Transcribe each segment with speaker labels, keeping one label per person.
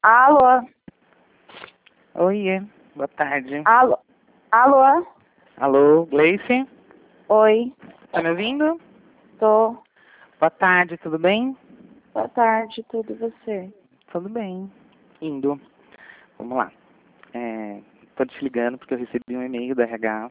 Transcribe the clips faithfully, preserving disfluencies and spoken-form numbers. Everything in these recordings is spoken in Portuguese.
Speaker 1: Alô?
Speaker 2: Oiê, boa tarde.
Speaker 1: Alô? Alô?
Speaker 2: Alô, Gleice?
Speaker 1: Oi,
Speaker 2: Tá me ouvindo?
Speaker 1: tô.
Speaker 2: Boa tarde, tudo bem?
Speaker 1: Boa tarde, tudo e você?
Speaker 2: Tudo bem. Indo. Vamos lá. É, tô te ligando porque eu recebi um e-mail da R H.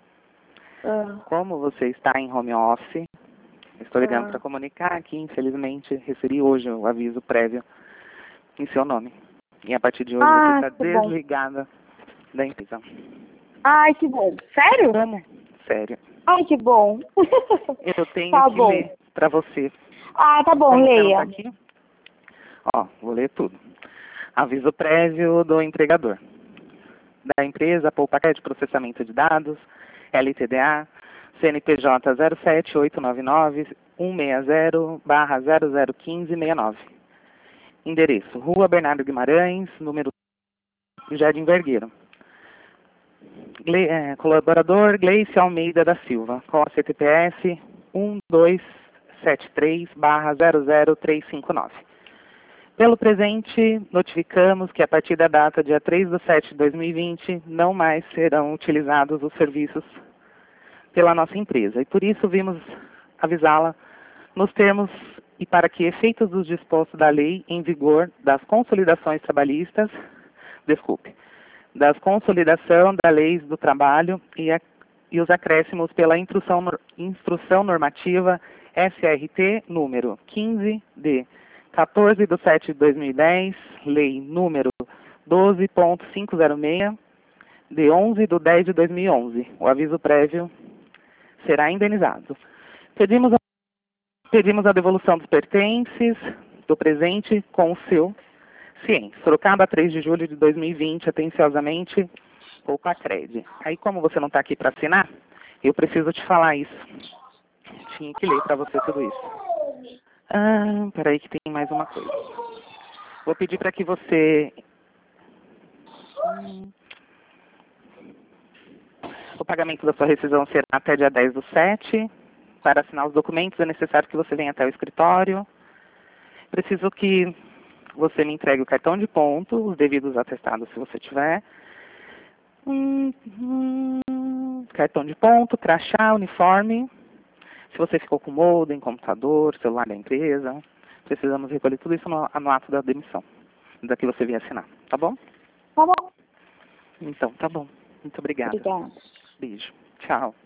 Speaker 1: Ah,
Speaker 2: Como você está em home office, estou ligando
Speaker 1: ah.
Speaker 2: para comunicar que, infelizmente, recebi hoje o aviso prévio em seu nome. E a partir de hoje você
Speaker 1: Ah,
Speaker 2: está
Speaker 1: que bom.
Speaker 2: desligada da empresa.
Speaker 1: Ai, que bom. Sério?
Speaker 2: Como? Sério.
Speaker 1: Ai, que bom.
Speaker 2: Eu tenho
Speaker 1: Tá
Speaker 2: que
Speaker 1: bom.
Speaker 2: ler para você.
Speaker 1: Ah, tá bom,
Speaker 2: Como você não
Speaker 1: leia.
Speaker 2: está aqui? Ó, vou ler tudo. Aviso prévio do empregador. Da empresa Poupaquete de Processamento de Dados, L T D A, C N P J zero sete oito nove nove um seis zero barra zero zero um cinco seis nove. Endereço: Rua Bernardo Guimarães, número Jardim Vergueiro. Gle, é, colaborador Gleice Almeida da Silva, com a C T P S um dois sete três barra zero zero três cinco nove. Pelo presente, notificamos que a partir da data dia três de setembro de dois mil e vinte, não mais serão utilizados os serviços pela nossa empresa. E por isso vimos avisá-la nos termos e para que efeitos dos dispostos da lei em vigor das consolidações trabalhistas, desculpe, das consolidação da lei do trabalho e, a, e os acréscimos pela instrução, instrução normativa S R T número quinze de quatorze de setembro de dois mil e dez, lei número doze ponto quinhentos e seis, de onze de dez de dois mil e onze. O aviso prévio será indenizado. Pedimos a, pedimos a devolução dos pertences do presente com o seu ciência. Sorocaba, três de julho de dois mil e vinte, atenciosamente, Poupaquete. Aí, como você não está aqui para assinar, eu preciso te falar isso. Tinha que ler para você tudo isso. Ah, peraí que tem mais uma coisa. Vou pedir para que você... Hum. O pagamento da sua rescisão será até dia dez do sete. Para assinar os documentos é necessário que você venha até o escritório. Preciso que você me entregue o cartão de ponto, os devidos atestados se você tiver. Hum, hum, cartão de ponto, crachá, uniforme. Se você ficou com modem, computador, celular da empresa, precisamos recolher tudo isso no, no ato da demissão, daqui você vier assinar, tá bom?
Speaker 1: Tá bom.
Speaker 2: Então, tá bom. Muito obrigada.
Speaker 1: Obrigada.
Speaker 2: Beijo. Tchau.